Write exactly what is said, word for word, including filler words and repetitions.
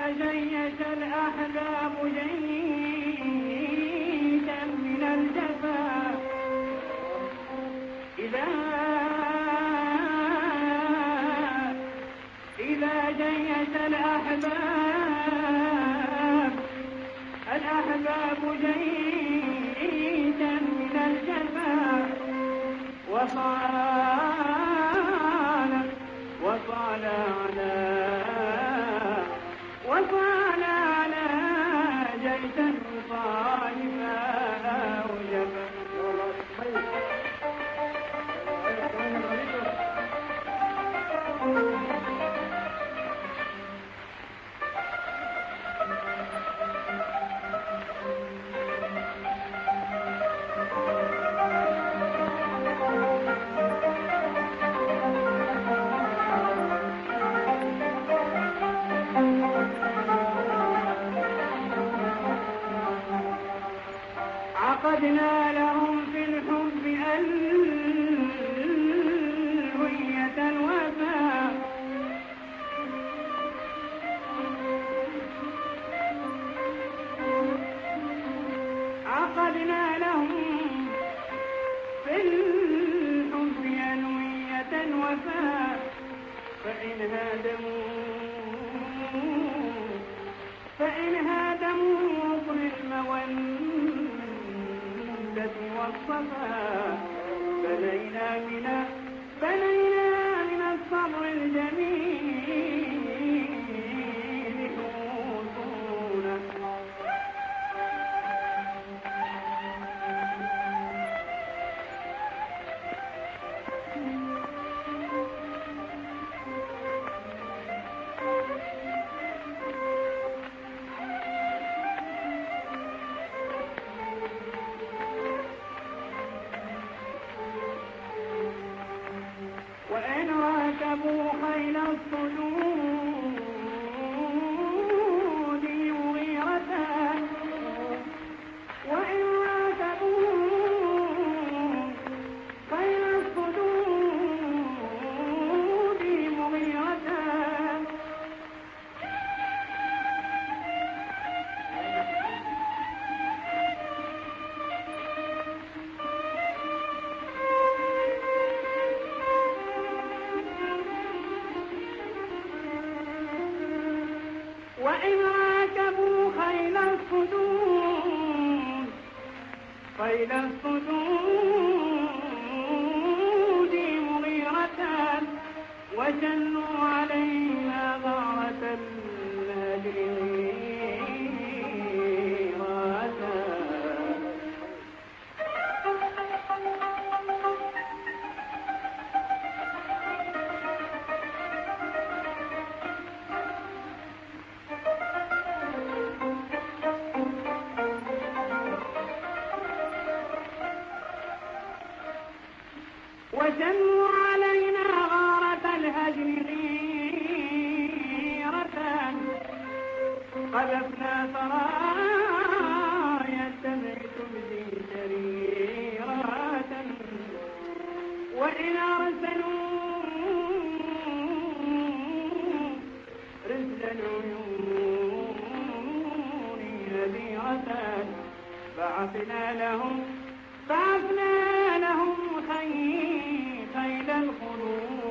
جيش الأحباب جيشا من الجفا إذا إذا جيش الأحباب الأحباب جيشا من الجفا وصال وصال على وصال على جيش طائفا وجفا عقدنا لهم في الحب ألوية الوفاء عقدنا لهم في الحب ألوية الوفاء فإن هادموا فإن هادموا كل المودة والصفاء بنينا من بنينا من الصبر الجميل حصونا وإن راكبوا خيل الصدود مغيرة وإن راكبوا خيل الصدود مغيرة وإن راكبوا خيل الصدود خيل الصدود مغيرة وجنوا علينا غارة الهجر وجنوا علينا غارة الهجر غيرة قذفنا سرايا الدمع تبدي سريرة وإن أرسلوا رسل العيون نذيرة بعثنا لهم بعثنا لهم خيل خيل الخلود